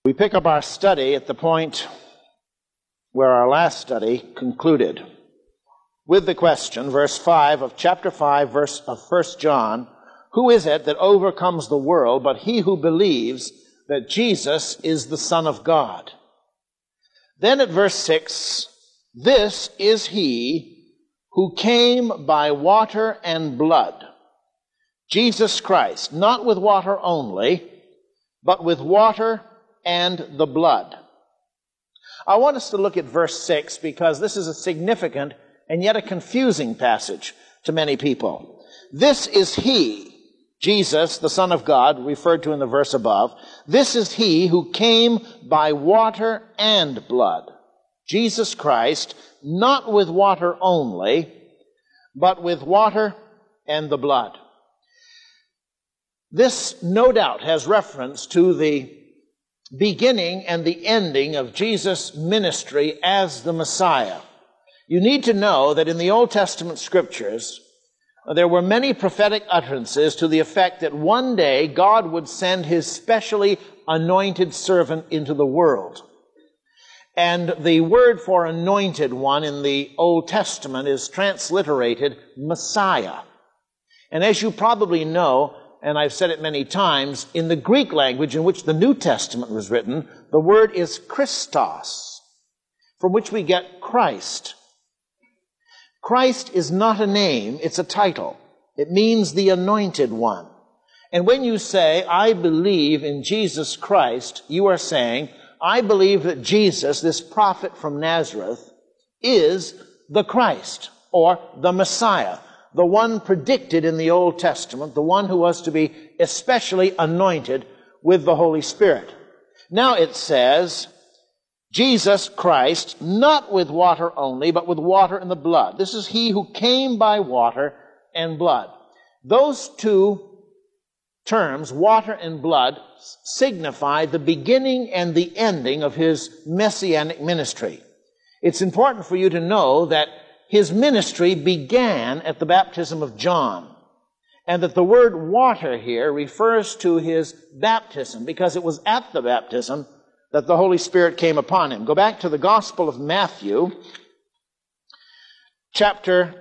We pick up our study at the point where our last study concluded, with the question, verse 5 of chapter 5, verse of 1 John, who is it that overcomes the world but he who believes that Jesus is the Son of God? Then at verse 6, this is he who came by water and blood, Jesus Christ, not with water only, but with water and the blood. I want us to look at verse 6 because this is a significant and yet a confusing passage to many people. This is he, Jesus, the Son of God, referred to in the verse above. This is he who came by water and blood, Jesus Christ, not with water only, but with water and the blood. This, no doubt, has reference to the beginning and the ending of Jesus' ministry as the Messiah. You need to know that in the Old Testament scriptures, there were many prophetic utterances to the effect that one day God would send his specially anointed servant into the world. And the word for anointed one in the Old Testament is transliterated Messiah. And as you probably know, and I've said it many times, in the Greek language in which the New Testament was written, the word is Christos, from which we get Christ. Christ is not a name, it's a title. It means the anointed one. And when you say, I believe in Jesus Christ, you are saying, I believe that Jesus, this prophet from Nazareth, is the Christ, or the Messiah, the one predicted in the Old Testament, the one who was to be especially anointed with the Holy Spirit. Now it says, Jesus Christ, not with water only, but with water and the blood. This is he who came by water and blood. Those two terms, water and blood, signify the beginning and the ending of his messianic ministry. It's important for you to know that his ministry began at the baptism of John, and that the word water here refers to his baptism, because it was at the baptism that the Holy Spirit came upon him. Go back to the Gospel of Matthew, chapter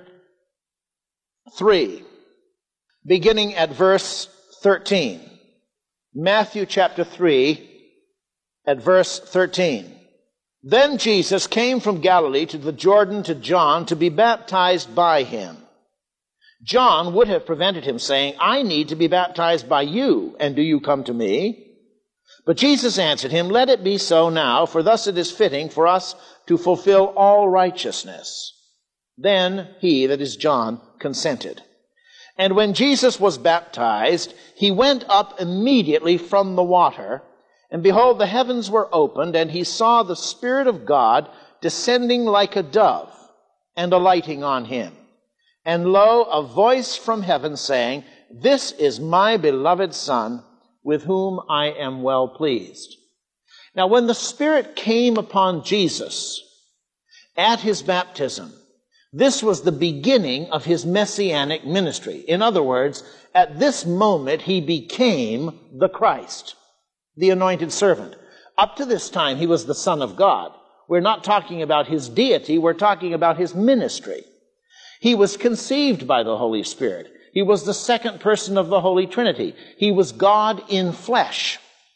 3, beginning at verse 13. Matthew chapter 3, at verse 13. Then Jesus came from Galilee to the Jordan to John to be baptized by him. John would have prevented him, saying, I need to be baptized by you, and do you come to me? But Jesus answered him, let it be so now, for thus it is fitting for us to fulfill all righteousness. Then he, that is John, consented. And when Jesus was baptized, he went up immediately from the water, and behold, the heavens were opened, and he saw the Spirit of God descending like a dove and alighting on him. And lo, a voice from heaven saying, this is my beloved Son, with whom I am well pleased. Now, when the Spirit came upon Jesus at his baptism, this was the beginning of his messianic ministry. In other words, at this moment, he became the Christ, the anointed servant. Up to this time, he was the Son of God. We're not talking about his deity, we're talking about his ministry. He was conceived by the Holy Spirit. He was the second person of the Holy Trinity. He was God in flesh.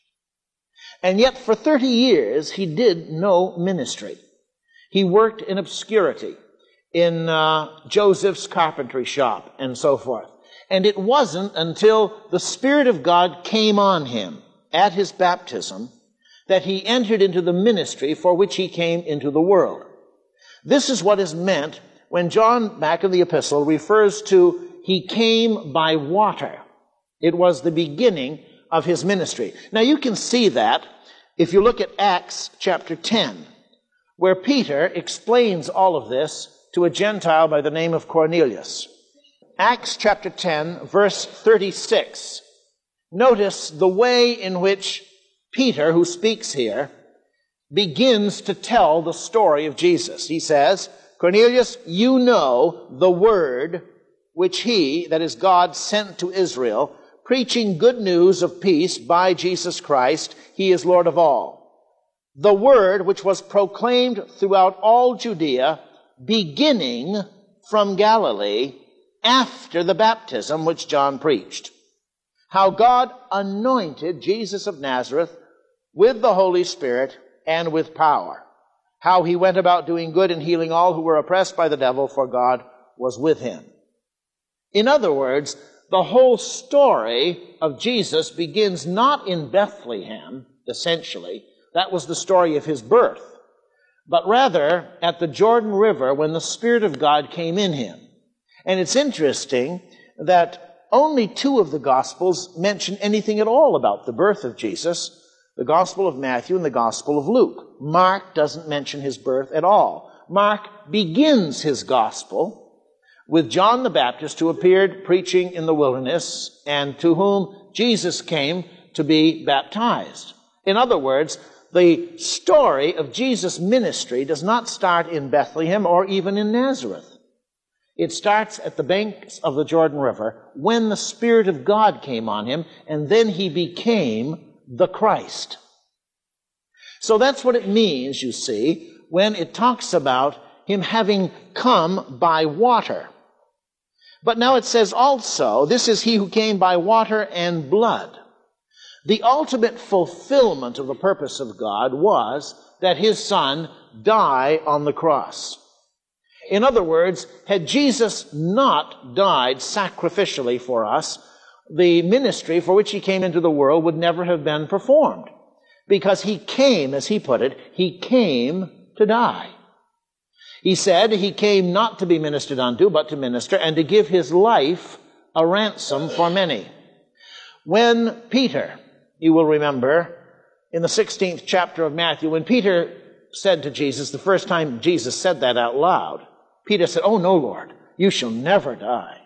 And yet for 30 years, he did no ministry. He worked in obscurity in Joseph's carpentry shop and so forth. And it wasn't until the Spirit of God came on him at his baptism that he entered into the ministry for which he came into the world. This is what is meant when John, back in the epistle, refers to he came by water. It was the beginning of his ministry. Now you can see that if you look at Acts chapter 10, where Peter explains all of this to a Gentile by the name of Cornelius. Acts chapter 10, verse 36. Notice the way in which Peter, who speaks here, begins to tell the story of Jesus. He says, Cornelius, you know the word which he, that is God, sent to Israel preaching good news of peace by Jesus Christ. He is Lord of all. The word which was proclaimed throughout all Judea, beginning from Galilee, after the baptism which John preached. How God anointed Jesus of Nazareth with the Holy Spirit and with power. How he went about doing good and healing all who were oppressed by the devil, for God was with him. In other words, the whole story of Jesus begins not in Bethlehem, essentially. That was the story of his birth. But rather at the Jordan River when the Spirit of God came in him. And it's interesting that only 2 of the Gospels mention anything at all about the birth of Jesus, the Gospel of Matthew and the Gospel of Luke. Mark doesn't mention his birth at all. Mark begins his Gospel with John the Baptist, who appeared preaching in the wilderness and to whom Jesus came to be baptized. In other words, the story of Jesus' ministry does not start in Bethlehem or even in Nazareth. It starts at the banks of the Jordan River when the Spirit of God came on him, and then he became the Christ. So that's what it means, you see, when it talks about him having come by water. But now it says also, this is he who came by water and blood. The ultimate fulfillment of the purpose of God was that his Son die on the cross. In other words, had Jesus not died sacrificially for us, the ministry for which he came into the world would never have been performed. Because he came, as he put it, he came to die. He said he came not to be ministered unto, but to minister, and to give his life a ransom for many. When Peter, you will remember, in the 16th chapter of Matthew, when Peter said to Jesus, the first time Jesus said that out loud, Peter said, "Oh no, Lord, you shall never die."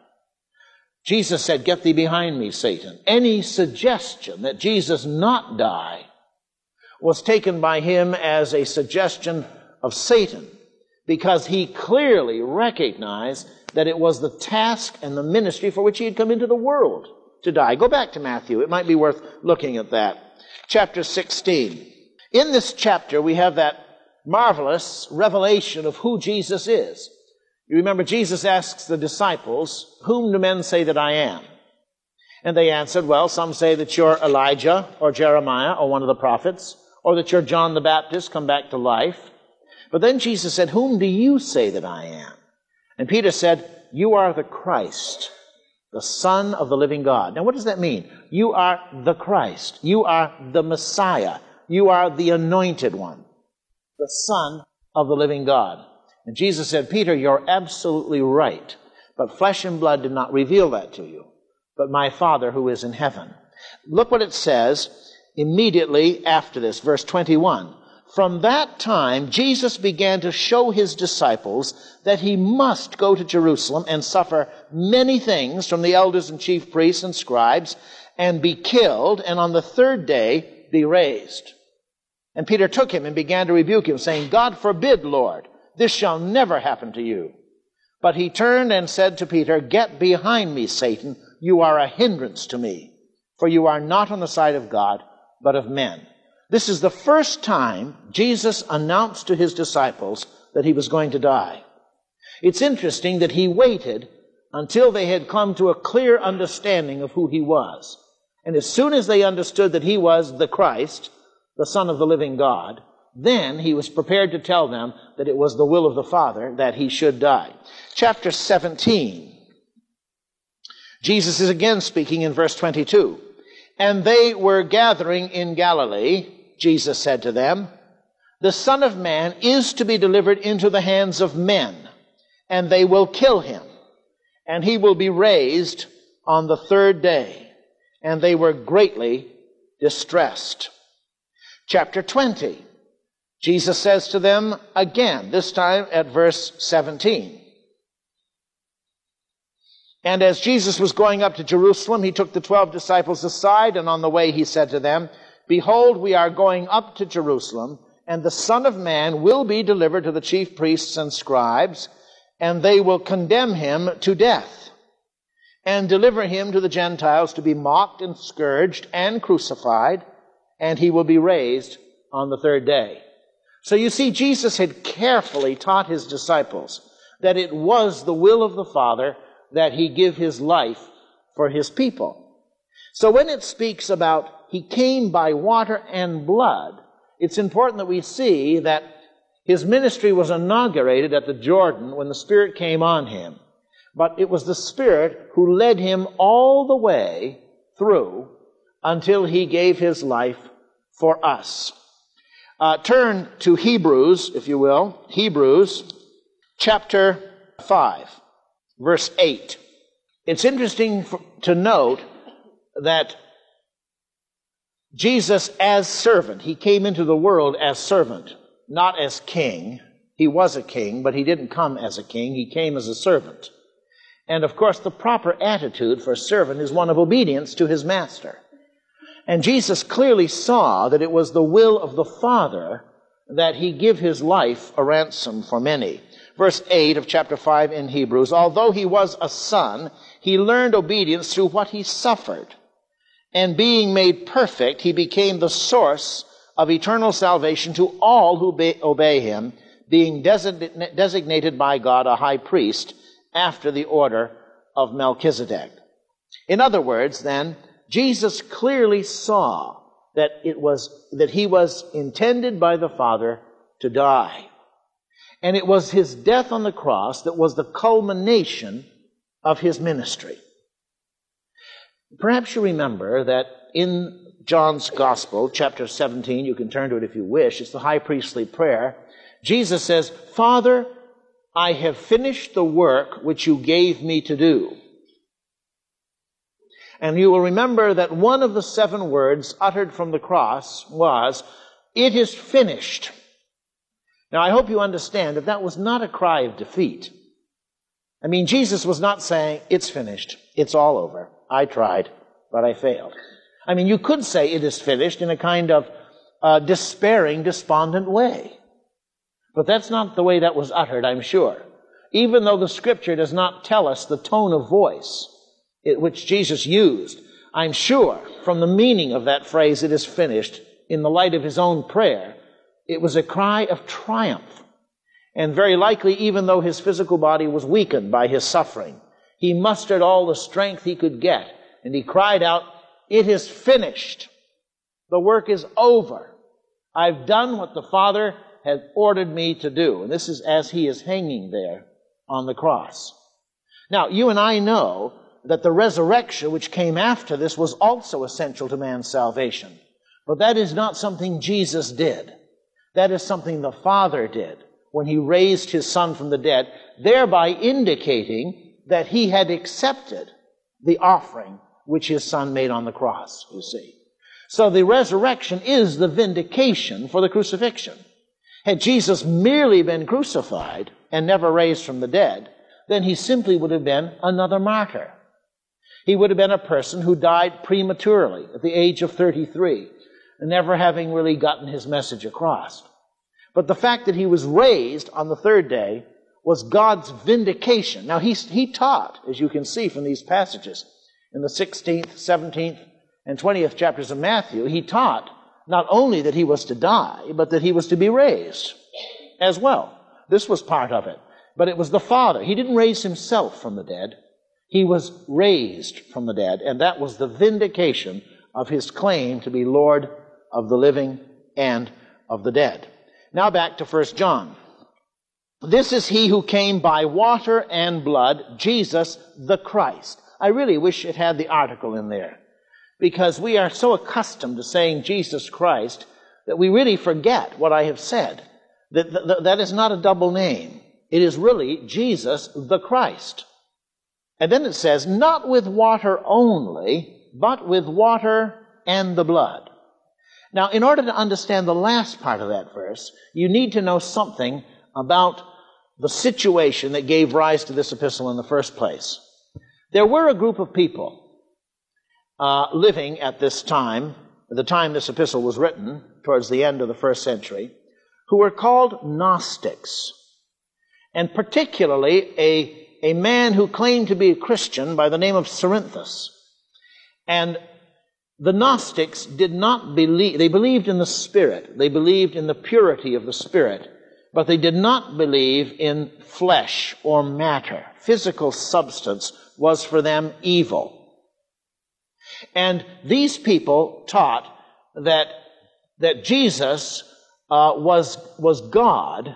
Jesus said, "Get thee behind me, Satan." Any suggestion that Jesus not die was taken by him as a suggestion of Satan, because he clearly recognized that it was the task and the ministry for which he had come into the world to die. Go back to Matthew. It might be worth looking at that. Chapter 16. In this chapter, we have that marvelous revelation of who Jesus is. You remember, Jesus asks the disciples, "Whom do men say that I am?" And they answered, "Well, some say that you're Elijah or Jeremiah or one of the prophets, or that you're John the Baptist come back to life." But then Jesus said, "Whom do you say that I am?" And Peter said, "You are the Christ, the Son of the living God." Now what does that mean? You are the Christ. You are the Messiah. You are the anointed one, the Son of the living God. And Jesus said, "Peter, you're absolutely right. But flesh and blood did not reveal that to you, but my Father who is in heaven." Look what it says immediately after this, verse 21. From that time, Jesus began to show his disciples that he must go to Jerusalem and suffer many things from the elders and chief priests and scribes, and be killed, and on the 3rd day be raised. And Peter took him and began to rebuke him, saying, "God forbid, Lord, this shall never happen to you." But he turned and said to Peter, "Get behind me, Satan. You are a hindrance to me, for you are not on the side of God, but of men." This is the first time Jesus announced to his disciples that he was going to die. It's interesting that he waited until they had come to a clear understanding of who he was. And as soon as they understood that he was the Christ, the Son of the living God, then he was prepared to tell them that it was the will of the Father that he should die. Chapter 17. Jesus is again speaking in verse 22. "And they were gathering in Galilee. Jesus said to them, The Son of Man is to be delivered into the hands of men, and they will kill him, and he will be raised on the 3rd day. And they were greatly distressed." Chapter 20. Jesus says to them again, this time at verse 17. "And as Jesus was going up to Jerusalem, he took the 12 disciples aside, and on the way he said to them, Behold, we are going up to Jerusalem, and the Son of Man will be delivered to the chief priests and scribes, and they will condemn him to death, and deliver him to the Gentiles to be mocked and scourged and crucified, and he will be raised on the third day. So you see, Jesus had carefully taught his disciples that it was the will of the Father that he give his life for his people. So when it speaks about he came by water and blood, it's important that we see that his ministry was inaugurated at the Jordan when the Spirit came on him. But it was the Spirit who led him all the way through until he gave his life for us. Turn to Hebrews, if you will. Hebrews chapter 5, verse 8. It's interesting to note that Jesus as servant, he came into the world as servant, not as king. He was a king, but he didn't come as a king. He came as a servant. And of course, the proper attitude for a servant is one of obedience to his master. And Jesus clearly saw that it was the will of the Father that he give his life a ransom for many. Verse 8 of chapter 5 in Hebrews, although he was a son, he learned obedience through what he suffered. And being made perfect, he became the source of eternal salvation to all who obey him, being designated by God a high priest after the order of Melchizedek. In other words, then, Jesus clearly saw that he was intended by the Father to die. And it was his death on the cross that was the culmination of his ministry. Perhaps you remember that in John's Gospel, chapter 17, you can turn to it if you wish, it's the high priestly prayer. Jesus says, Father, I have finished the work which you gave me to do. And you will remember that one of the 7 words uttered from the cross was, it is finished. Now, I hope you understand that that was not a cry of defeat. I mean, Jesus was not saying, it's finished, it's all over. I tried, but I failed. I mean, you could say it is finished in a kind of despairing, despondent way. But that's not the way that was uttered, I'm sure. Even though the Scripture does not tell us the tone of voice which Jesus used, I'm sure from the meaning of that phrase, it is finished, in the light of his own prayer, it was a cry of triumph. And very likely, even though his physical body was weakened by his suffering, he mustered all the strength he could get, and he cried out, it is finished. The work is over. I've done what the Father has ordered me to do. And this is as he is hanging there on the cross. Now, you and I know that the resurrection which came after this was also essential to man's salvation. But that is not something Jesus did. That is something the Father did when he raised his Son from the dead, thereby indicating that he had accepted the offering which his Son made on the cross, you see. So the resurrection is the vindication for the crucifixion. Had Jesus merely been crucified and never raised from the dead, then he simply would have been another martyr. He would have been a person who died prematurely at the age of 33, never having really gotten his message across. But the fact that he was raised on the third day was God's vindication. Now, he taught, as you can see from these passages, in the 16th, 17th, and 20th chapters of Matthew, he taught not only that he was to die, but that he was to be raised as well. This was part of it. But it was the Father. He didn't raise himself from the dead. He was raised from the dead, and that was the vindication of his claim to be Lord of the living and of the dead. Now back to 1 John. This is he who came by water and blood, Jesus the Christ. I really wish it had the article in there, because we are so accustomed to saying Jesus Christ that we really forget what I have said. That is not a double name. It is really Jesus the Christ. And then it says, not with water only, but with water and the blood. Now, in order to understand the last part of that verse, you need to know something about the situation that gave rise to this epistle in the first place. There were a group of people living at this time, at the time this epistle was written, towards the end of the first century, who were called Gnostics. And particularly a a man who claimed to be a Christian by the name of Cerinthus. And the Gnostics did not believe, they believed in the Spirit, they believed in the purity of the Spirit, but they did not believe in flesh or matter. Physical substance was for them evil. And these people taught that Jesus was God,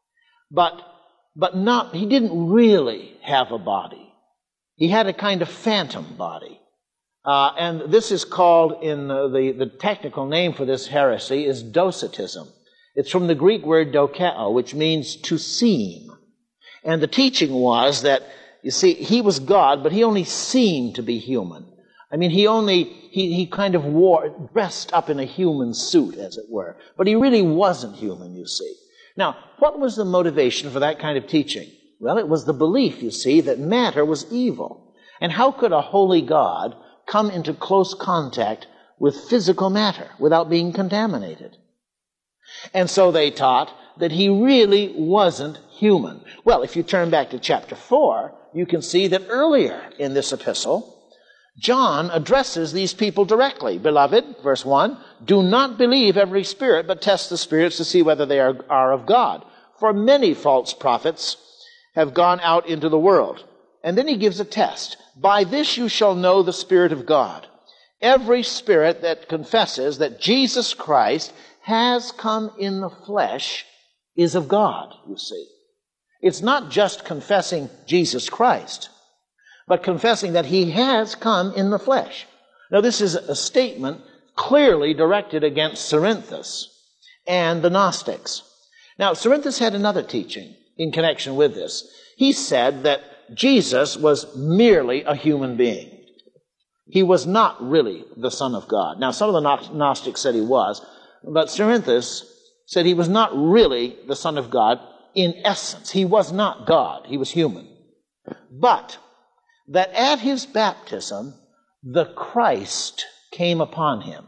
but not, he didn't really have a body. He had a kind of phantom body. And this is called, in the technical name for this heresy is Docetism. It's from the Greek word dokeo, which means to seem. And the teaching was that, you see, he was God, but he only seemed to be human. I mean, he kind of dressed up in a human suit, as it were. But he really wasn't human, you see. Now, what was the motivation for that kind of teaching? Well, it was the belief, you see, that matter was evil. And how could a holy God come into close contact with physical matter without being contaminated? And so they taught that he really wasn't human. Well, if you turn back to chapter 4, you can see that earlier in this epistle, John addresses these people directly. Beloved, verse 1, do not believe every spirit, but test the spirits to see whether they are of God. For many false prophets have gone out into the world. And then he gives a test. By this you shall know the Spirit of God. Every spirit that confesses that Jesus Christ has come in the flesh is of God, you see. It's not just confessing Jesus Christ, but confessing that he has come in the flesh. Now, this is a statement clearly directed against Cerinthus and the Gnostics. Now, Cerinthus had another teaching in connection with this. He said that Jesus was merely a human being. He was not really the Son of God. Now, some of the Gnostics said he was, but Cerinthus said he was not really the Son of God in essence. He was not God. He was human. But that at his baptism, the Christ came upon him.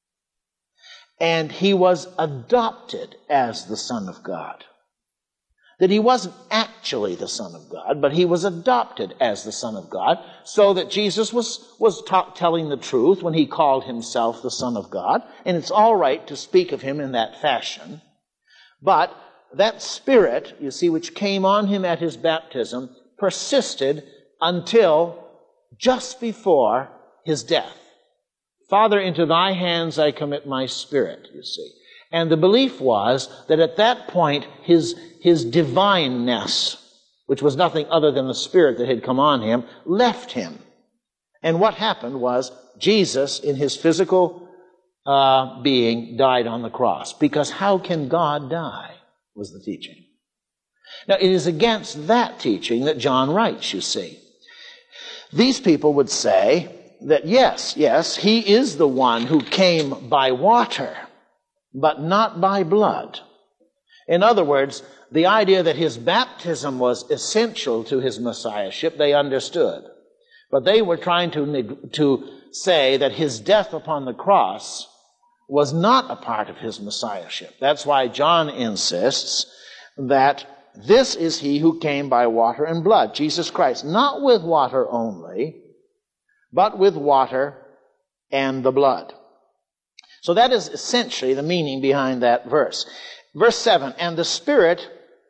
And he was adopted as the Son of God. That he wasn't actually the Son of God, but he was adopted as the Son of God, so that Jesus was telling the truth when he called himself the Son of God. And it's all right to speak of him in that fashion. But that Spirit, you see, which came on him at his baptism, persisted until just before his death. Father, into thy hands I commit my spirit, you see. And the belief was that at that point, his divineness, which was nothing other than the Spirit that had come on him, left him. And what happened was Jesus, in his physical being, died on the cross. Because how can God die, was the teaching. Now, it is against that teaching that John writes, you see. These people would say that yes, he is the one who came by water, but not by blood. In other words, the idea that his baptism was essential to his messiahship, they understood. But they were trying to say that his death upon the cross was not a part of his messiahship. That's why John insists that this is he who came by water and blood, Jesus Christ, not with water only, but with water and the blood. So that is essentially the meaning behind that verse. Verse 7, and the Spirit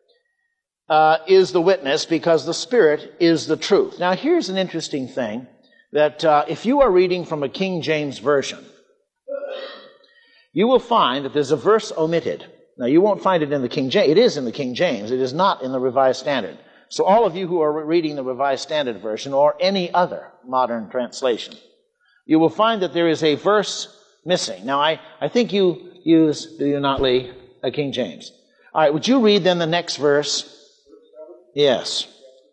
is the witness because the Spirit is the truth. Now here's an interesting thing, that if you are reading from a King James Version, you will find that there's a verse omitted. Now, you won't find it in the King James. It is in the King James. It is not in the Revised Standard. So all of you who are reading the Revised Standard Version or any other modern translation, you will find that there is a verse missing. Now, I think you use, do you not, Lee, a King James? All right, would you read then the next verse? Yes.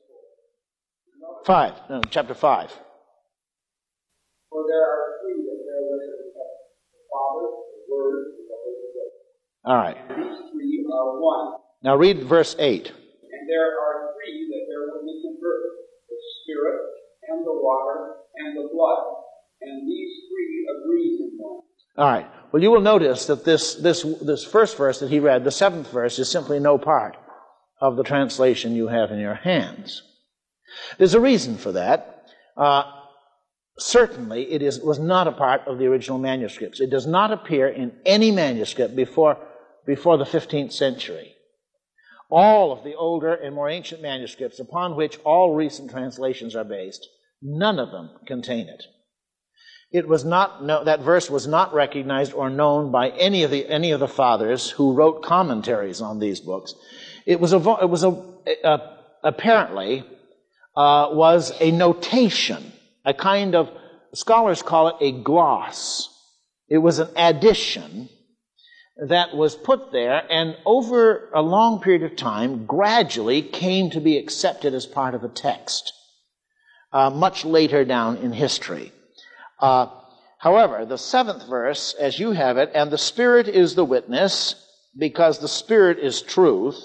5. No, chapter 5. For there are three that bear witness, the Father, the Word, and the Holy Ghost. All right. And these three are one. Now read verse 8. And there are three that bear witness in earth, the Spirit, and the water, and the blood. And these three agree in one. All right. Well, you will notice that this first verse that he read, the 7th verse, is simply no part of the translation you have in your hands. There's a reason for that. Certainly, it was not a part of the original manuscripts. It does not appear in any manuscript before the 15th century. All of the older and more ancient manuscripts upon which all recent translations are based, none of them contain it. That verse was not recognized or known by any of the fathers who wrote commentaries on these books. Apparently was a notation, a kind of, scholars call it a gloss. It was an addition that was put there, and over a long period of time, gradually came to be accepted as part of a text, much later down in history. However, the 7th verse, as you have it, and the Spirit is the witness, because the Spirit is truth.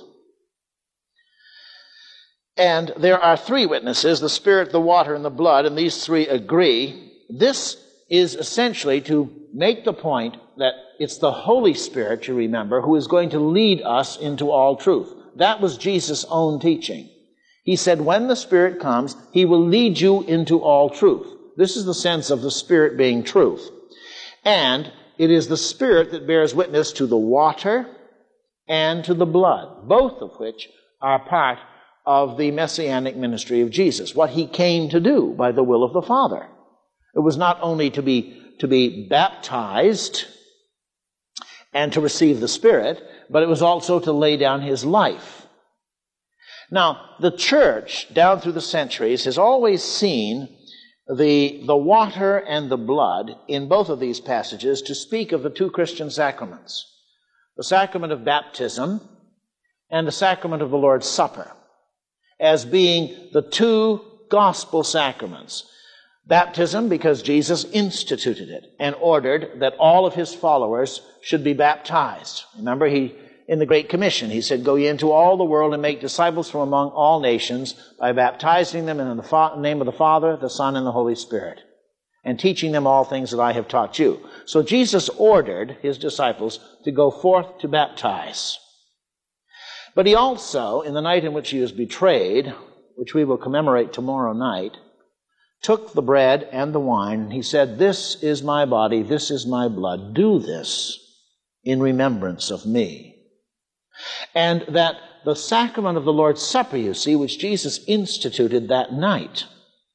And there are 3 witnesses, the Spirit, the water, and the blood, and these 3 agree. This is essentially to make the point that it's the Holy Spirit, you remember, who is going to lead us into all truth. That was Jesus' own teaching. He said, when the Spirit comes, He will lead you into all truth. This is the sense of the Spirit being truth. And it is the Spirit that bears witness to the water and to the blood, both of which are part of the messianic ministry of Jesus, what He came to do by the will of the Father. It was not only to be baptized and to receive the Spirit, but it was also to lay down His life. Now, the church, down through the centuries, has always seen the water and the blood in both of these passages to speak of the 2 Christian sacraments, the sacrament of baptism and the sacrament of the Lord's Supper, as being the 2 gospel sacraments. Baptism, because Jesus instituted it and ordered that all of His followers should be baptized. Remember, in the Great Commission, He said, go ye into all the world and make disciples from among all nations by baptizing them in the name of the Father, the Son, and the Holy Spirit, and teaching them all things that I have taught you. So Jesus ordered His disciples to go forth to baptize. But He also, in the night in which He was betrayed, which we will commemorate tomorrow night, took the bread and the wine, and He said, this is my body, this is my blood. Do this in remembrance of me. And that the sacrament of the Lord's Supper, you see, which Jesus instituted that night,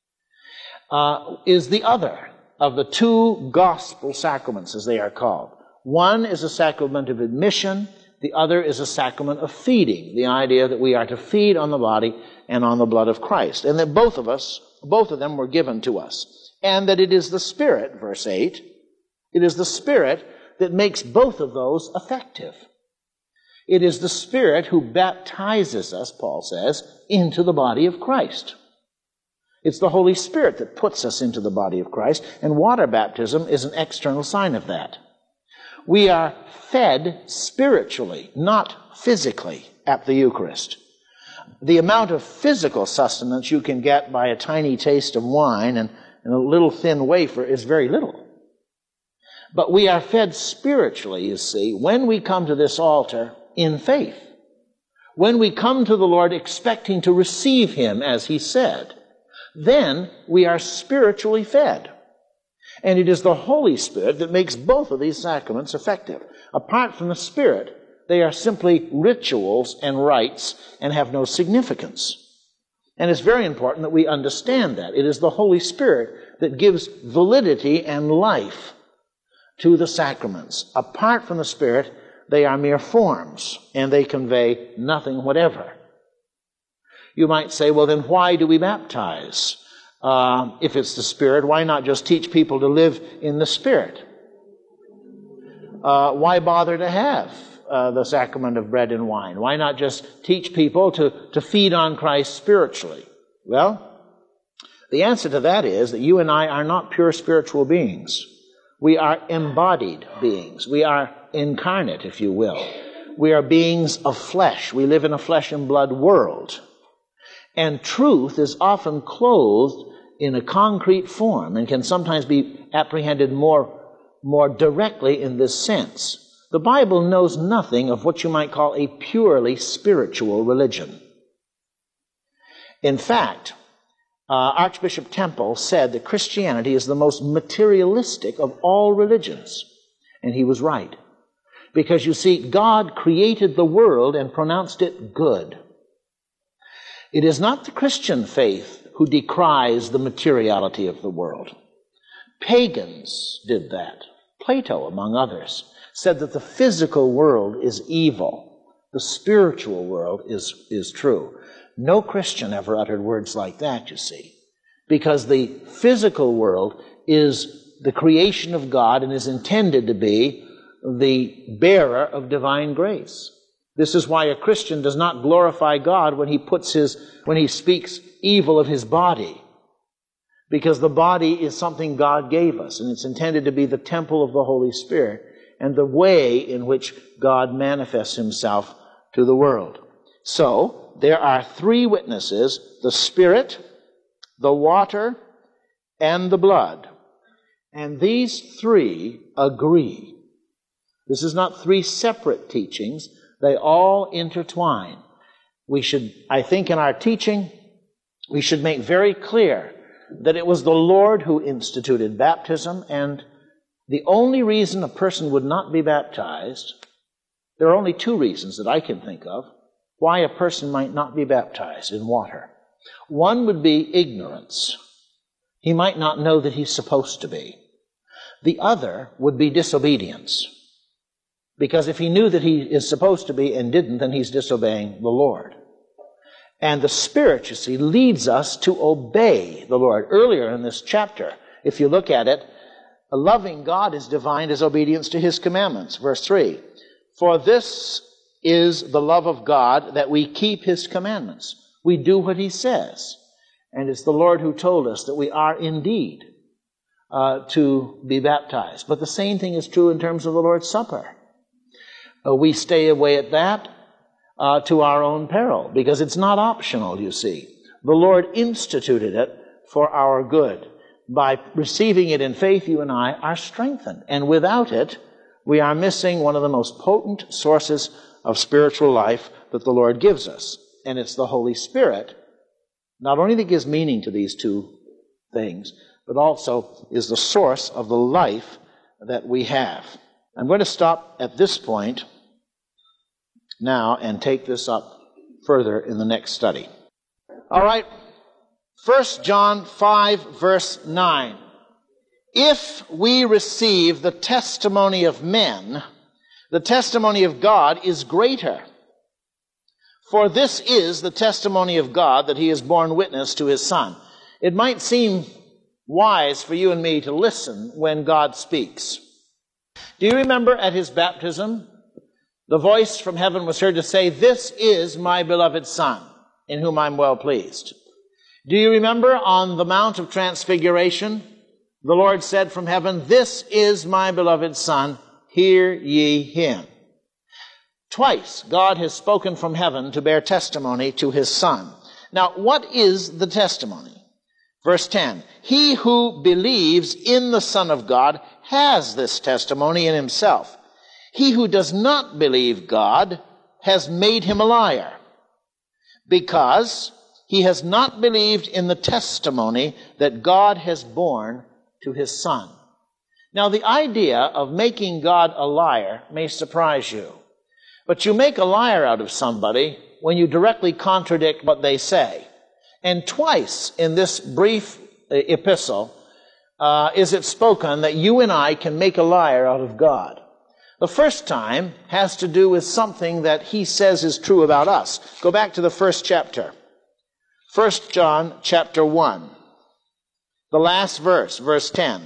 is the other of the 2 gospel sacraments, as they are called. One is a sacrament of admission, the other is a sacrament of feeding, the idea that we are to feed on the body and on the blood of Christ, and that both of them were given to us. And that it is the Spirit, verse 8, it is the Spirit that makes both of those effective. It is the Spirit who baptizes us, Paul says, into the body of Christ. It's the Holy Spirit that puts us into the body of Christ, and water baptism is an external sign of that. We are fed spiritually, not physically, at the Eucharist. The amount of physical sustenance you can get by a tiny taste of wine and a little thin wafer is very little. But we are fed spiritually, you see, when we come to this altar in faith. When we come to the Lord expecting to receive Him, as He said, then we are spiritually fed. And it is the Holy Spirit that makes both of these sacraments effective. Apart from the Spirit, they are simply rituals and rites and have no significance. And it's very important that we understand that. It is the Holy Spirit that gives validity and life to the sacraments. Apart from the Spirit, they are mere forms, and they convey nothing whatever. You might say, well, then why do we baptize? If it's the Spirit, why not just teach people to live in the Spirit? Why bother to have the sacrament of bread and wine? Why not just teach people to feed on Christ spiritually? Well, the answer to that is that you and I are not pure spiritual beings. We are embodied beings. We are incarnate, if you will. We are beings of flesh. We live in a flesh and blood world. And truth is often clothed in a concrete form and can sometimes be apprehended more directly in this sense. The Bible knows nothing of what you might call a purely spiritual religion. In fact, Archbishop Temple said that Christianity is the most materialistic of all religions. And he was right. Because you see, God created the world and pronounced it good. It is not the Christian faith who decries the materiality of the world. Pagans did that. Plato, among others, said that the physical world is evil. The spiritual world is true. No Christian ever uttered words like that, you see, because the physical world is the creation of God and is intended to be the bearer of divine grace. This is why a Christian does not glorify God when he speaks evil of his body, because the body is something God gave us, and it's intended to be the temple of the Holy Spirit and the way in which God manifests himself to the world. So, there are three witnesses: the Spirit, the water, and the blood. And these three agree. This is not three separate teachings. They all intertwine. I think in our teaching, we should make very clear that it was the Lord who instituted baptism, and the only reason a person would not be baptized, there are only two reasons that I can think of why a person might not be baptized in water. One would be ignorance. He might not know that he's supposed to be. The other would be disobedience. Because if he knew that he is supposed to be and didn't, then he's disobeying the Lord. And the Spirit, you see, leads us to obey the Lord. Earlier in this chapter, if you look at it, a loving God is defined as obedience to his commandments. Verse 3, "For this is the love of God, that we keep his commandments." We do what he says. And it's the Lord who told us that we are indeed to be baptized. But the same thing is true in terms of the Lord's Supper. We stay away at that to our own peril, because it's not optional, you see. The Lord instituted it for our good. By receiving it in faith, you and I are strengthened. And without it, we are missing one of the most potent sources of spiritual life that the Lord gives us. And it's the Holy Spirit, not only that gives meaning to these two things, but also is the source of the life that we have. I'm going to stop at this point now and take this up further in the next study. All right, 1 John 5, verse 9. "If we receive the testimony of men, the testimony of God is greater. For this is the testimony of God, that he has borne witness to his Son." It might seem wise for you and me to listen when God speaks. Do you remember at his baptism, the voice from heaven was heard to say, "This is my beloved Son, in whom I'm well pleased." Do you remember on the Mount of Transfiguration, the Lord said from heaven, "This is my beloved Son, hear ye him." Twice God has spoken from heaven to bear testimony to his Son. Now, what is the testimony? Verse 10, "He who believes in the Son of God has this testimony in himself. He who does not believe God has made him a liar, because he has not believed in the testimony that God has borne to his Son." Now, the idea of making God a liar may surprise you. But you make a liar out of somebody when you directly contradict what they say. And twice in this brief epistle is it spoken that you and I can make a liar out of God. The first time has to do with something that he says is true about us. Go back to the first chapter. 1 John chapter 1. The last verse, verse 10.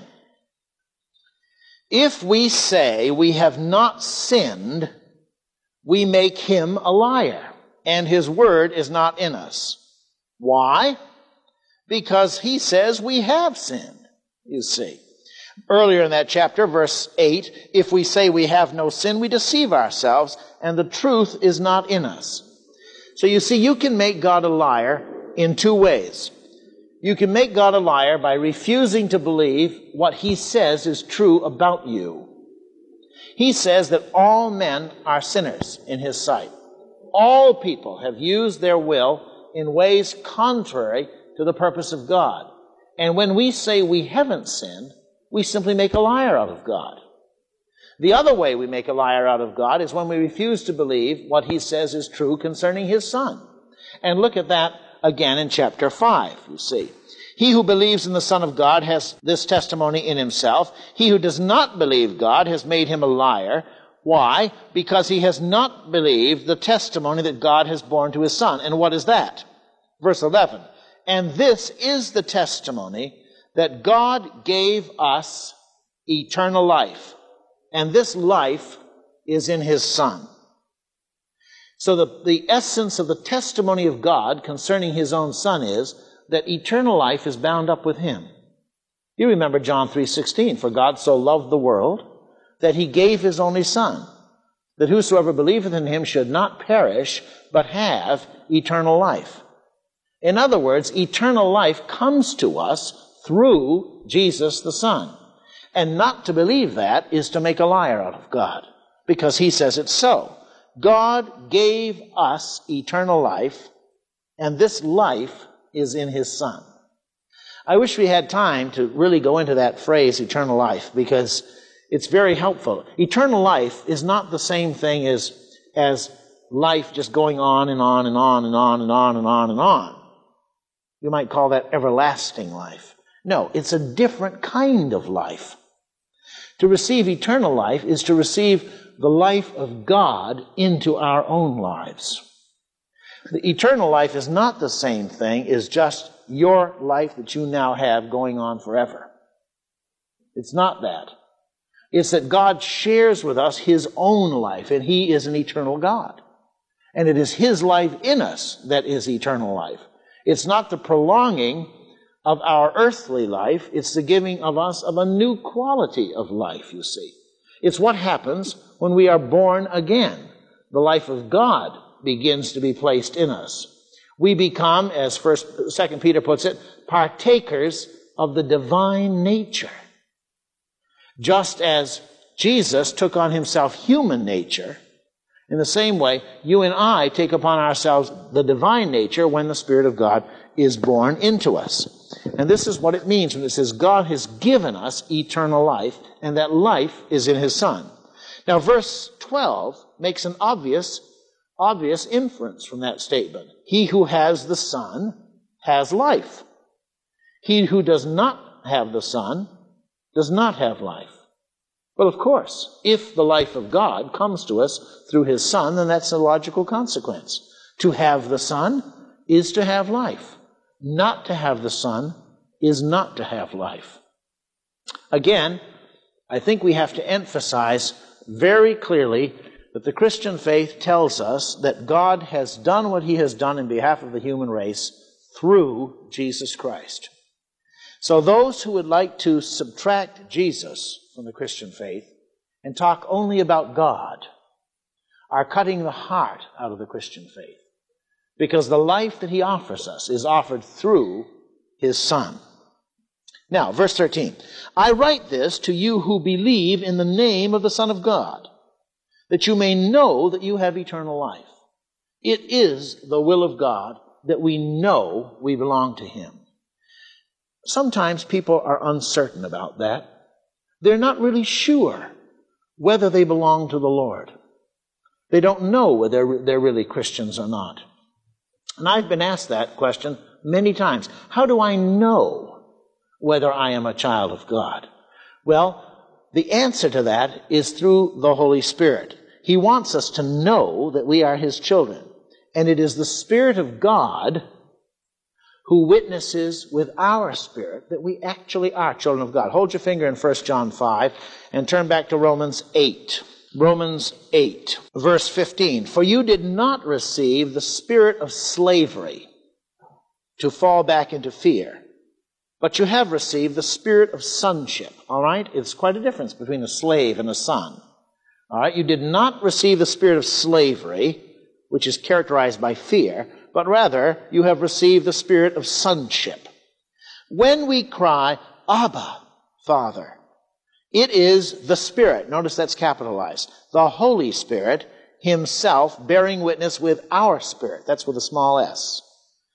"If we say we have not sinned, we make him a liar, and his word is not in us." Why? Because he says we have sinned, you see. Earlier in that chapter, verse 8, "If we say we have no sin, we deceive ourselves, and the truth is not in us." So you see, you can make God a liar in two ways. You can make God a liar by refusing to believe what he says is true about you. He says that all men are sinners in his sight. All people have used their will in ways contrary to the purpose of God. And when we say we haven't sinned, we simply make a liar out of God. The other way we make a liar out of God is when we refuse to believe what he says is true concerning his Son. And look at that again in chapter 5, you see. He who believes in the Son of God has this testimony in himself. He who does not believe God has made him a liar. Why? Because he has not believed the testimony that God has borne to his Son. And what is that? Verse 11. And this is the testimony that God gave us eternal life. And this life is in his Son. So the essence of the testimony of God concerning his own Son is that eternal life is bound up with him. You remember John 3:16, for God so loved the world that he gave his only Son, that whosoever believeth in him should not perish, but have eternal life. In other words, eternal life comes to us through Jesus the Son. And not to believe that is to make a liar out of God, because he says it's so. God gave us eternal life, and this life is in his Son. I wish we had time to really go into that phrase, eternal life, because it's very helpful. Eternal life is not the same thing as life just going on and on and on and on and on and on and on. You might call that everlasting life. No, it's a different kind of life. To receive eternal life is to receive the life of God into our own lives. The eternal life is not the same thing as just your life that you now have going on forever. It's not that. It's that God shares with us his own life, and he is an eternal God. And it is his life in us that is eternal life. It's not the prolonging of our earthly life, it's the giving of us of a new quality of life, you see. It's what happens when we are born again. The life of God begins to be placed in us. We become, as 2 Peter puts it, partakers of the divine nature. Just as Jesus took on himself human nature, in the same way, you and I take upon ourselves the divine nature when the Spirit of God is born into us. And this is what it means when it says God has given us eternal life, and that life is in his Son. Now, verse 12 makes an obvious inference from that statement. He who has the Son has life. He who does not have the Son does not have life. Well, of course, if the life of God comes to us through his Son, then that's a logical consequence. To have the Son is to have life. Not to have the Son is not to have life. Again, I think we have to emphasize very clearly that the Christian faith tells us that God has done what he has done in behalf of the human race through Jesus Christ. So those who would like to subtract Jesus from the Christian faith and talk only about God are cutting the heart out of the Christian faith, because the life that he offers us is offered through his Son. Now, verse 13. I write this to you who believe in the name of the Son of God, that you may know that you have eternal life. It is the will of God that we know we belong to him. Sometimes people are uncertain about that. They're not really sure whether they belong to the Lord. They don't know whether they're really Christians or not. And I've been asked that question many times. How do I know whether I am a child of God? Well, the answer to that is through the Holy Spirit. He wants us to know that we are his children. And it is the Spirit of God who witnesses with our spirit that we actually are children of God. Hold your finger in 1 John 5 and turn back to Romans 8. Romans 8, verse 15. For you did not receive the spirit of slavery to fall back into fear, but you have received the spirit of sonship. All right? It's quite a difference between a slave and a son. All right? You did not receive the spirit of slavery, which is characterized by fear, but rather you have received the spirit of sonship. When we cry, Abba, Father, it is the Spirit, notice that's capitalized, the Holy Spirit himself bearing witness with our spirit, that's with a small s,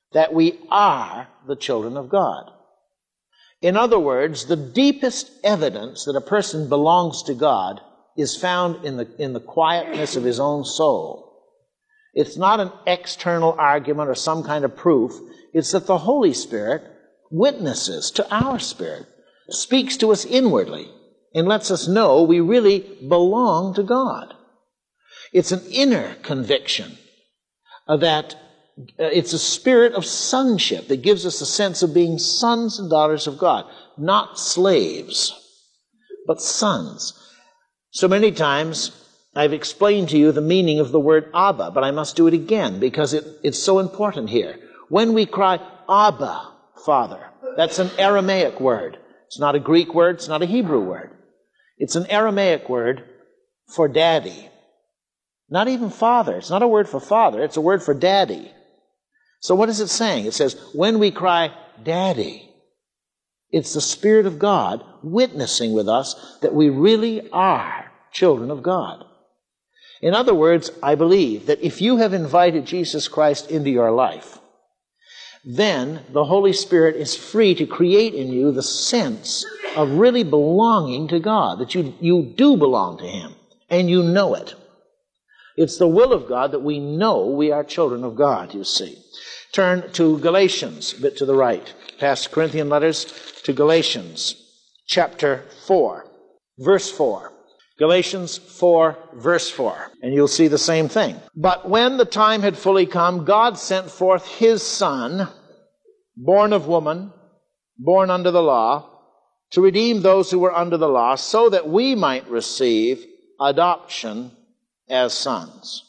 that we are the children of God. In other words, the deepest evidence that a person belongs to God is found in the quietness of his own soul. It's not an external argument or some kind of proof. It's that the Holy Spirit witnesses to our spirit, speaks to us inwardly, and lets us know we really belong to God. It's an inner conviction that it's a spirit of sonship that gives us a sense of being sons and daughters of God, not slaves, but sons. So many times I've explained to you the meaning of the word Abba, but I must do it again because it's so important here. When we cry, Abba, Father, that's an Aramaic word. It's not a Greek word, it's not a Hebrew word. It's an Aramaic word for daddy. Not even father. It's not a word for father, it's a word for daddy. So what is it saying? It says, when we cry, Daddy, it's the Spirit of God witnessing with us that we really are children of God. In other words, I believe that if you have invited Jesus Christ into your life, then the Holy Spirit is free to create in you the sense of really belonging to God, that you do belong to Him, and you know it. It's the will of God that we know we are children of God, you see. Turn to Galatians, a bit to the right. Past Corinthian letters to Galatians, chapter 4, verse 4. Galatians 4, verse 4. And you'll see the same thing. But when the time had fully come, God sent forth His Son, born of woman, born under the law, to redeem those who were under the law, so that we might receive adoption as sons.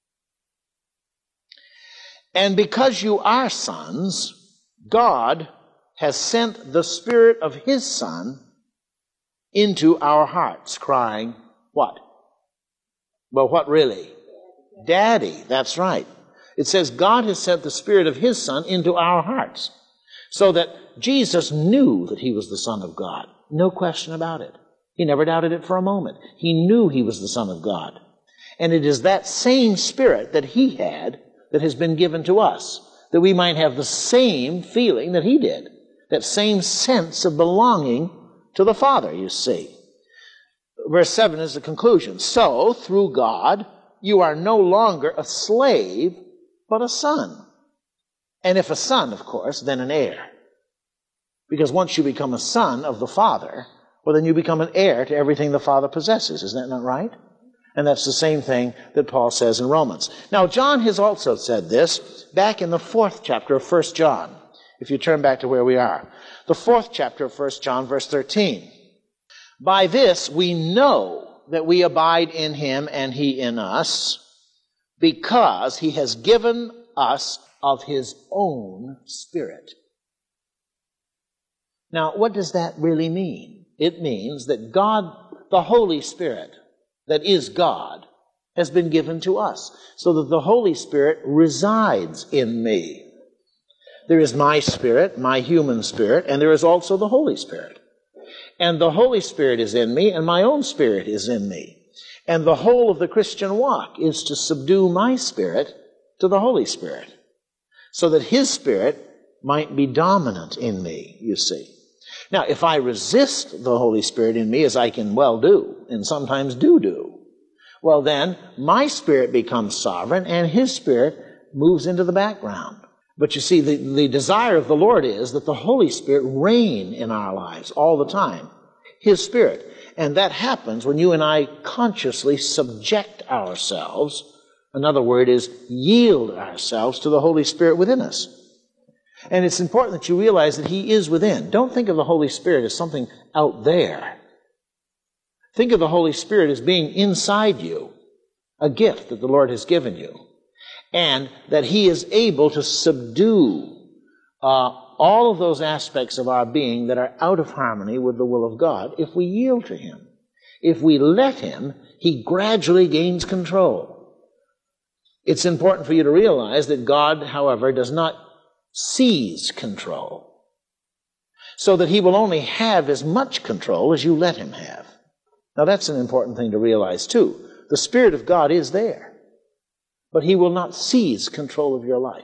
And because you are sons, God has sent the Spirit of His Son into our hearts, crying, what? Well, what really? Daddy, that's right. It says God has sent the Spirit of His Son into our hearts, so that Jesus knew that He was the Son of God. No question about it. He never doubted it for a moment. He knew He was the Son of God. And it is that same Spirit that He had that has been given to us, that we might have the same feeling that He did, that same sense of belonging to the Father, you see. Verse 7 is the conclusion. So, through God, you are no longer a slave, but a son. And if a son, of course, then an heir. Because once you become a son of the Father, well, then you become an heir to everything the Father possesses. Isn't that not right? And that's the same thing that Paul says in Romans. Now, John has also said this back in the 4th chapter of 1 John, if you turn back to where we are. The 4th chapter of 1 John, verse 13. By this we know that we abide in Him and He in us, because He has given us of His own Spirit. Now, what does that really mean? It means that God, the Holy Spirit, that is God, has been given to us, so that the Holy Spirit resides in me. There is my spirit, my human spirit, and there is also the Holy Spirit. And the Holy Spirit is in me, and my own spirit is in me. And the whole of the Christian walk is to subdue my spirit to the Holy Spirit, so that His Spirit might be dominant in me, you see. Now, if I resist the Holy Spirit in me, as I can well do, and sometimes do, well then, my spirit becomes sovereign, and His Spirit moves into the background. But you see, the desire of the Lord is that the Holy Spirit reign in our lives all the time. His Spirit. And that happens when you and I consciously subject ourselves, another word is yield ourselves to the Holy Spirit within us. And it's important that you realize that He is within. Don't think of the Holy Spirit as something out there. Think of the Holy Spirit as being inside you, a gift that the Lord has given you, and that He is able to subdue all of those aspects of our being that are out of harmony with the will of God if we yield to Him. If we let Him, He gradually gains control. It's important for you to realize that God, however, does not seize control, so that He will only have as much control as you let Him have. Now that's an important thing to realize too. The Spirit of God is there, but He will not seize control of your life.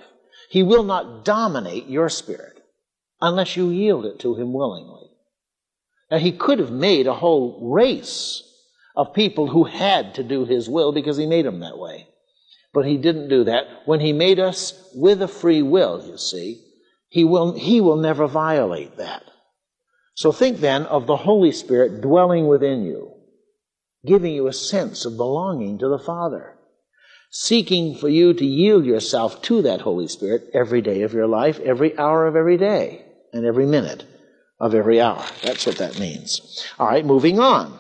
He will not dominate your spirit unless you yield it to him willingly. Now, he could have made a whole race of people who had to do his will because he made them that way. But he didn't do that. When he made us with a free will, you see, he will never violate that. So think then of the Holy Spirit dwelling within you, giving you a sense of belonging to the Father, seeking for you to yield yourself to that Holy Spirit every day of your life, every hour of every day, and every minute of every hour. That's what that means. All right, moving on.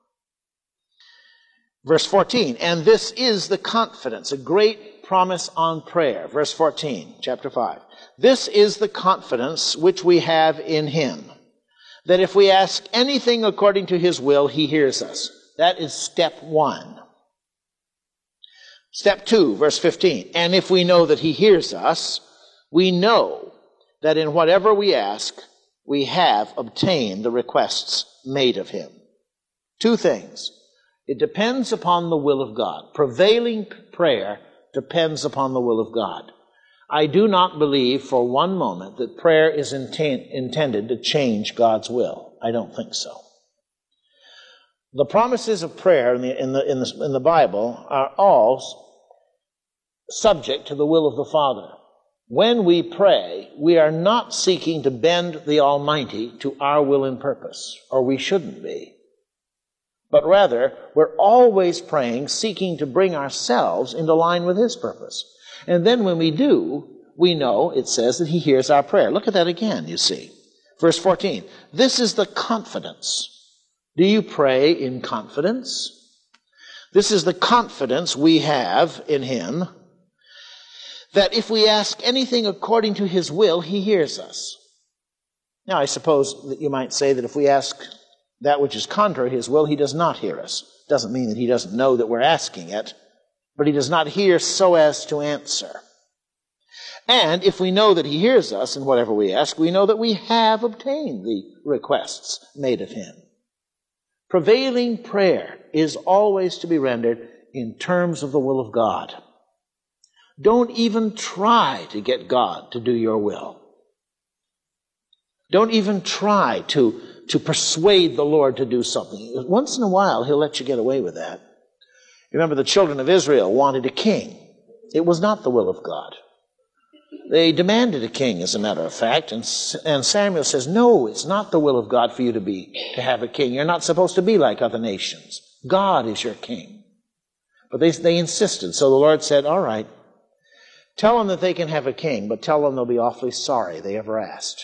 Verse 14, and this is the confidence, a great promise on prayer. Verse 14, chapter 5. This is the confidence which we have in him, that if we ask anything according to his will, he hears us. That is step 1. Step 2, verse 15. And if we know that he hears us, we know that in whatever we ask, we have obtained the requests made of him. 2 things. It depends upon the will of God. Prevailing prayer depends upon the will of God. I do not believe for one moment that prayer is intended to change God's will. I don't think so. The promises of prayer in the Bible are all subject to the will of the Father. When we pray, we are not seeking to bend the Almighty to our will and purpose, or we shouldn't be. But rather, we're always praying, seeking to bring ourselves into line with his purpose. And then when we do, we know, it says, that he hears our prayer. Look at that again, you see. Verse 14. This is the confidence. Do you pray in confidence? This is the confidence we have in him, that if we ask anything according to his will, he hears us. Now, I suppose that you might say that if we ask that which is contrary to his will, he does not hear us. Doesn't mean that he doesn't know that we're asking it, but he does not hear so as to answer. And if we know that he hears us in whatever we ask, we know that we have obtained the requests made of him. Prevailing prayer is always to be rendered in terms of the will of God. Don't even try to get God to do your will. Don't even try to persuade the Lord to do something. Once in a while, he'll let you get away with that. Remember, the children of Israel wanted a king. It was not the will of God. They demanded a king, as a matter of fact, and Samuel says, no, it's not the will of God for you to have a king. You're not supposed to be like other nations. God is your king. But they insisted, so the Lord said, all right, tell them that they can have a king, but tell them they'll be awfully sorry they ever asked.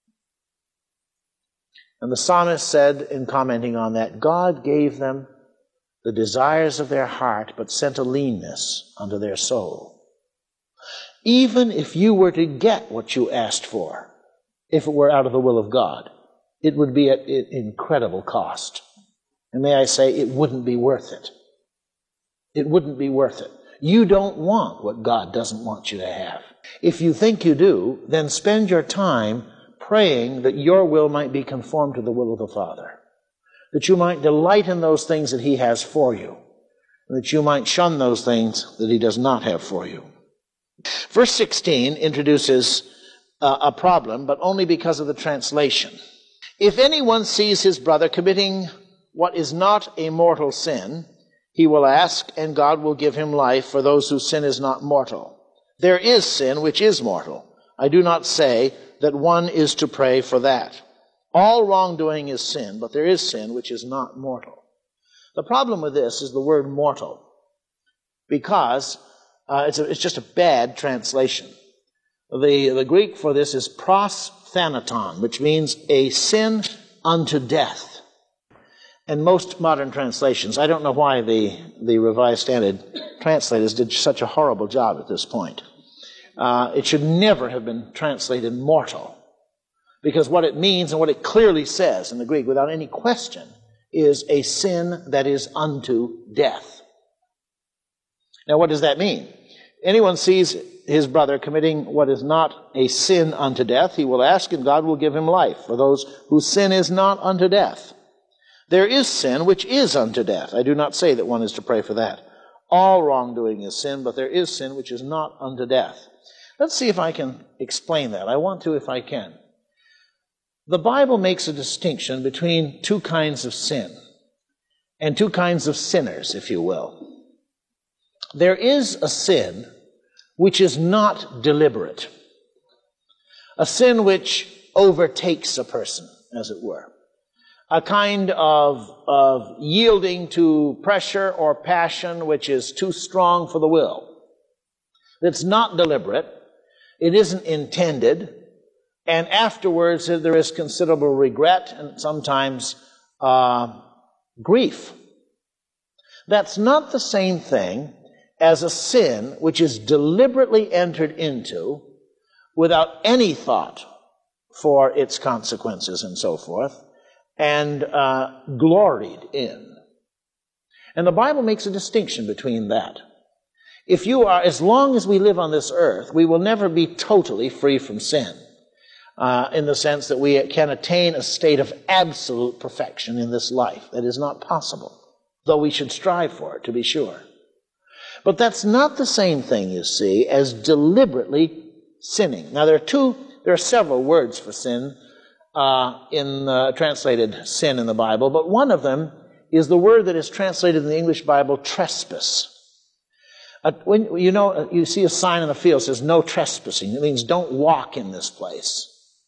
And the psalmist said, in commenting on that, God gave them the desires of their heart, but sent a leanness unto their soul. Even if you were to get what you asked for, if it were out of the will of God, it would be at incredible cost. And may I say, it wouldn't be worth it. It wouldn't be worth it. You don't want what God doesn't want you to have. If you think you do, then spend your time praying that your will might be conformed to the will of the Father, that you might delight in those things that he has for you, and that you might shun those things that he does not have for you. Verse 16 introduces a problem, but only because of the translation. If anyone sees his brother committing what is not a mortal sin, he will ask, and God will give him life for those whose sin is not mortal. There is sin which is mortal. I do not say that one is to pray for that. All wrongdoing is sin, but there is sin which is not mortal. The problem with this is the word mortal, because it's just a bad translation. The Greek for this is prosthanaton, which means a sin unto death. And most modern translations, I don't know why the Revised Standard translators did such a horrible job at this point. It should never have been translated mortal, because what it means and what it clearly says in the Greek, without any question, is a sin that is unto death. Now, what does that mean? Anyone sees his brother committing what is not a sin unto death, he will ask, and God will give him life for those whose sin is not unto death. There is sin which is unto death. I do not say that one is to pray for that. All wrongdoing is sin, but there is sin which is not unto death. Let's see if I can explain that. I want to if I can. The Bible makes a distinction between two kinds of sin and two kinds of sinners, if you will. There is a sin which is not deliberate, a sin which overtakes a person, as it were, a kind of yielding to pressure or passion which is too strong for the will. It's not deliberate, it isn't intended, and afterwards there is considerable regret and sometimes grief. That's not the same thing as a sin which is deliberately entered into without any thought for its consequences and so forth, and gloried in. And the Bible makes a distinction between that. If you are, as long as we live on this earth, we will never be totally free from sin, in the sense that we can attain a state of absolute perfection in this life. That is not possible, though we should strive for it, to be sure. But that's not the same thing, you see, as deliberately sinning. Now, there are several words for sin translated sin in the Bible, but one of them is the word that is translated in the English Bible, trespass. When you see a sign in the field that says no trespassing, it means don't walk in this place.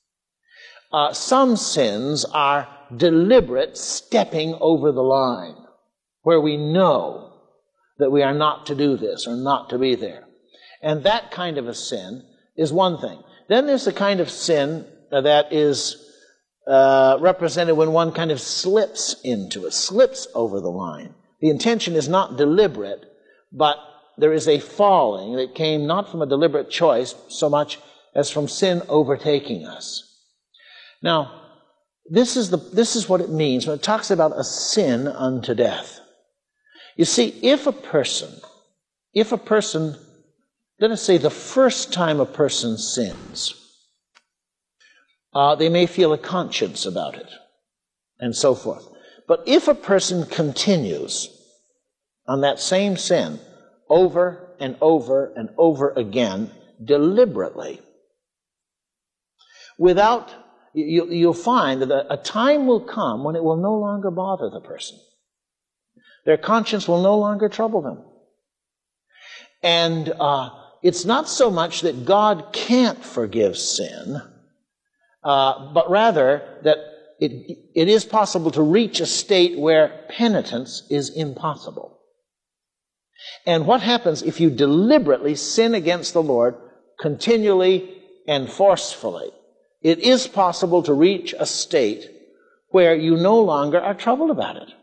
Some sins are deliberate stepping over the line, where we know that we are not to do this or not to be there. And that kind of a sin is one thing. Then there's the kind of sin that is represented when one kind of slips into it, slips over the line. The intention is not deliberate, but there is a falling that came not from a deliberate choice so much as from sin overtaking us. Now, this is what it means when it talks about a sin unto death. You see, if a person, let us say the first time a person sins, they may feel a conscience about it, and so forth. But if a person continues on that same sin over and over and over again, deliberately, you'll find that a time will come when it will no longer bother the person. Their conscience will no longer trouble them. And it's not so much that God can't forgive sin, but rather that it is possible to reach a state where penitence is impossible. And what happens if you deliberately sin against the Lord continually and forcefully? It is possible to reach a state where you no longer are troubled about it.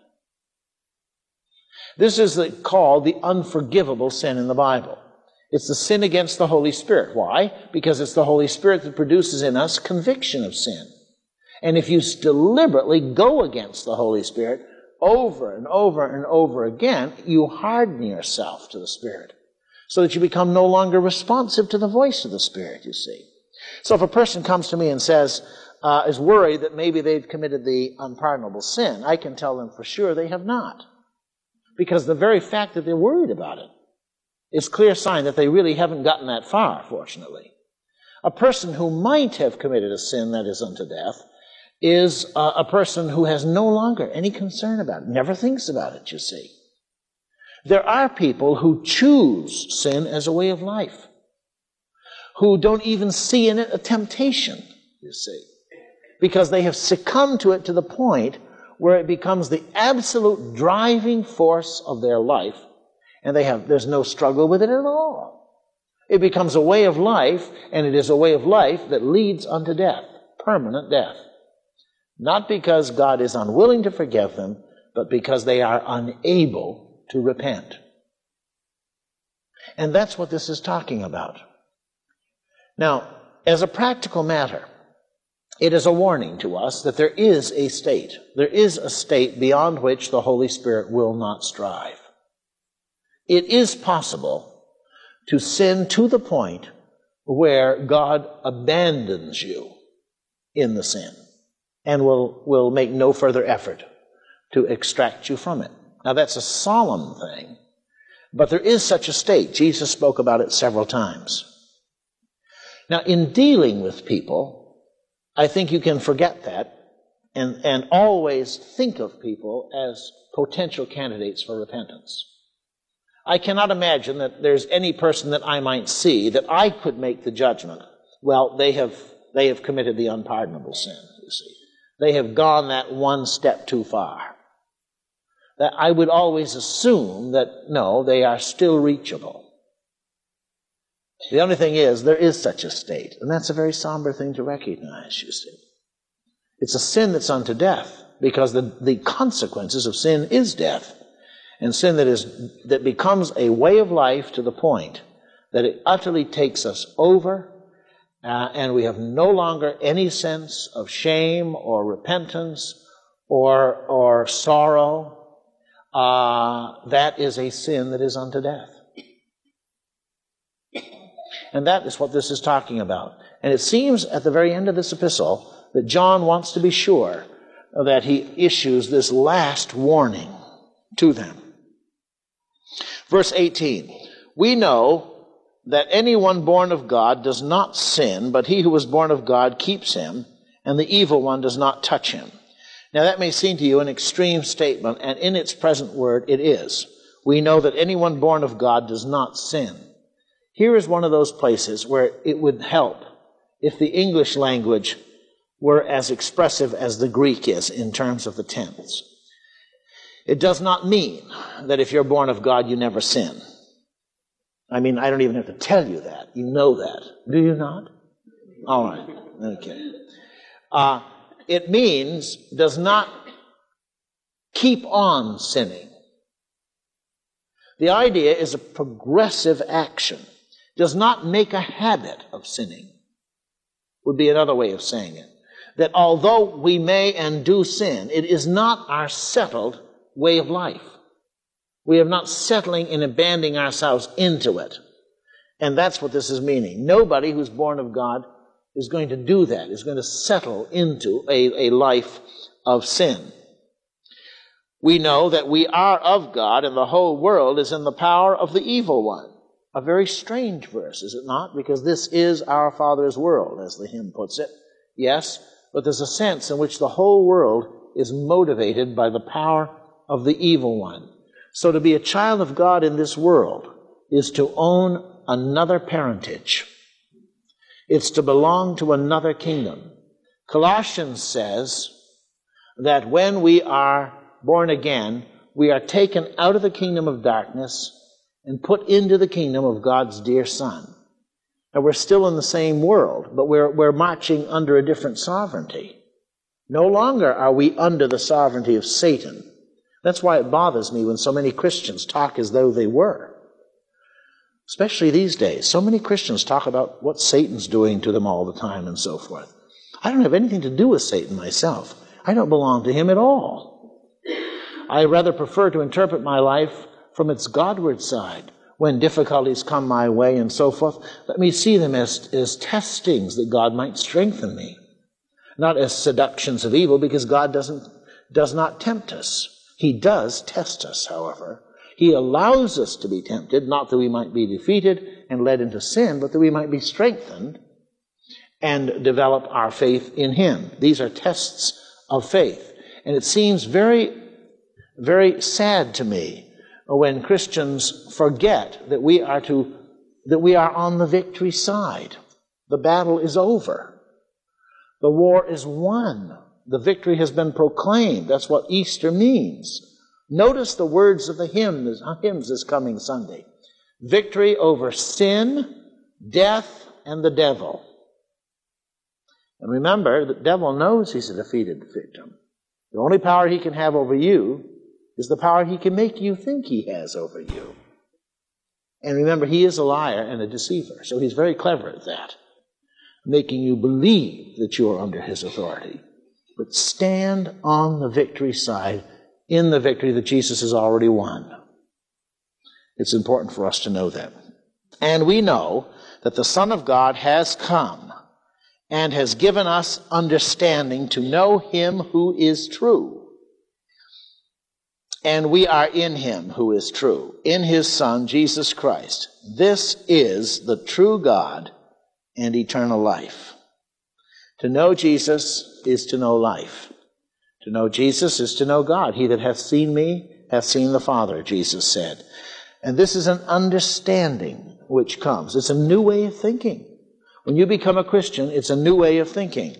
This is called the unforgivable sin in the Bible. It's the sin against the Holy Spirit. Why? Because it's the Holy Spirit that produces in us conviction of sin. And if you deliberately go against the Holy Spirit over and over and over again, you harden yourself to the Spirit so that you become no longer responsive to the voice of the Spirit, you see. So if a person comes to me and says, is worried that maybe they've committed the unpardonable sin, I can tell them for sure they have not. Because the very fact that they're worried about it is clear sign that they really haven't gotten that far, fortunately. A person who might have committed a sin that is unto death is a person who has no longer any concern about it, never thinks about it, you see. There are people who choose sin as a way of life, who don't even see in it a temptation, you see, because they have succumbed to it to the point where it becomes the absolute driving force of their life, and there's no struggle with it at all. It becomes a way of life, and it is a way of life that leads unto death, permanent death. Not because God is unwilling to forgive them, but because they are unable to repent. And that's what this is talking about. Now, as a practical matter, it is a warning to us that there is a state. There is a state beyond which the Holy Spirit will not strive. It is possible to sin to the point where God abandons you in the sin and will make no further effort to extract you from it. Now that's a solemn thing, but there is such a state. Jesus spoke about it several times. Now, in dealing with people, I think you can forget that and always think of people as potential candidates for repentance. I cannot imagine that there's any person that I might see that I could make the judgment, well, they have committed the unpardonable sin, you see. They have gone that one step too far. That I would always assume that, no, they are still reachable. The only thing is, there is such a state, and that's a very somber thing to recognize, you see. It's a sin that's unto death, because the consequences of sin is death. And sin that becomes a way of life to the point that it utterly takes us over, and we have no longer any sense of shame or repentance or sorrow. That is a sin that is unto death. And that is what this is talking about. And it seems at the very end of this epistle that John wants to be sure that he issues this last warning to them. Verse 18, we know that anyone born of God does not sin, but he who is born of God keeps him, and the evil one does not touch him. Now that may seem to you an extreme statement, and in its present word it is. We know that anyone born of God does not sin. Here is one of those places where it would help if the English language were as expressive as the Greek is in terms of the tense. It does not mean that if you're born of God, you never sin. I mean, I don't even have to tell you that. You know that. Do you not? All right. Okay. It means does not keep on sinning. The idea is a progressive action. Does not make a habit of sinning, would be another way of saying it. That although we may and do sin, it is not our settled way of life. We are not settling and abandoning ourselves into it. And that's what this is meaning. Nobody who's born of God is going to do that, is going to settle into a life of sin. We know that we are of God and the whole world is in the power of the evil one. A very strange verse, is it not? Because this is our Father's world, as the hymn puts it. Yes, but there's a sense in which the whole world is motivated by the power of the evil one. So to be a child of God in this world is to own another parentage. It's to belong to another kingdom. Colossians says that when we are born again, we are taken out of the kingdom of darkness and put into the kingdom of God's dear Son. Now, we're still in the same world, but we're marching under a different sovereignty. No longer are we under the sovereignty of Satan. That's why it bothers me when so many Christians talk as though they were. Especially these days. So many Christians talk about what Satan's doing to them all the time and so forth. I don't have anything to do with Satan myself. I don't belong to him at all. I rather prefer to interpret my life from its Godward side. When difficulties come my way and so forth, let me see them as testings that God might strengthen me. Not as seductions of evil, because God does not tempt us. He does test us, however. He allows us to be tempted, not that we might be defeated and led into sin, but that we might be strengthened and develop our faith in Him. These are tests of faith. And it seems very, very sad to me when Christians forget that we are on the victory side. The battle is over. The war is won. The victory has been proclaimed. That's what Easter means. Notice the words of the hymns this coming Sunday. Victory over sin, death, and the devil. And remember, the devil knows he's a defeated victim. The only power he can have over you is the power he can make you think he has over you. And remember, he is a liar and a deceiver, so he's very clever at that, making you believe that you are under his authority. But stand on the victory side in the victory that Jesus has already won. It's important for us to know that. And we know that the Son of God has come and has given us understanding to know Him who is true. And we are in Him who is true, in His Son, Jesus Christ. This is the true God and eternal life. To know Jesus is to know life. To know Jesus is to know God. He that hath seen me hath seen the Father, Jesus said. And this is an understanding which comes. It's a new way of thinking. When you become a Christian, it's a new way of thinking.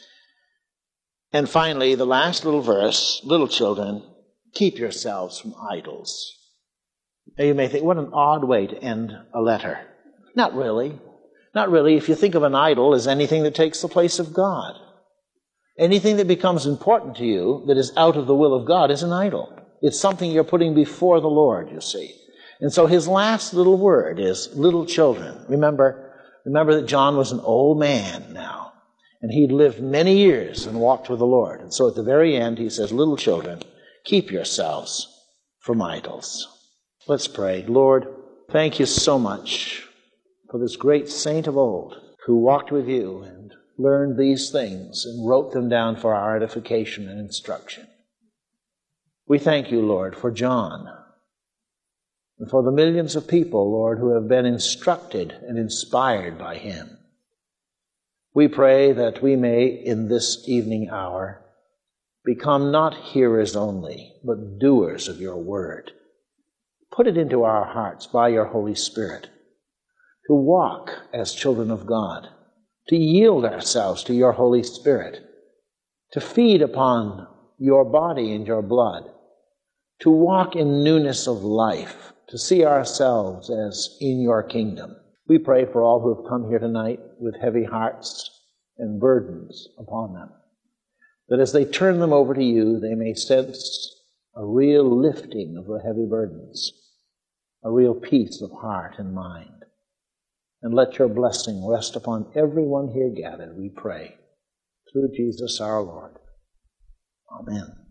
And finally, the last little verse, little children, keep yourselves from idols. Now you may think, what an odd way to end a letter. Not really. Not really. If you think of an idol as anything that takes the place of God. Anything that becomes important to you that is out of the will of God is an idol. It's something you're putting before the Lord, you see. And so his last little word is little children. Remember that John was an old man now. And he'd lived many years and walked with the Lord. And so at the very end he says, little children, keep yourselves from idols. Let's pray. Lord, thank you so much for this great saint of old who walked with you and learned these things and wrote them down for our edification and instruction. We thank you, Lord, for John and for the millions of people, Lord, who have been instructed and inspired by him. We pray that we may, in this evening hour, become not hearers only, but doers of your word. Put it into our hearts by your Holy Spirit to walk as children of God, to yield ourselves to your Holy Spirit, to feed upon your body and your blood, to walk in newness of life, to see ourselves as in your kingdom. We pray for all who have come here tonight with heavy hearts and burdens upon them, that as they turn them over to you, they may sense a real lifting of the heavy burdens, a real peace of heart and mind. And let your blessing rest upon everyone here gathered, we pray, through Jesus our Lord. Amen.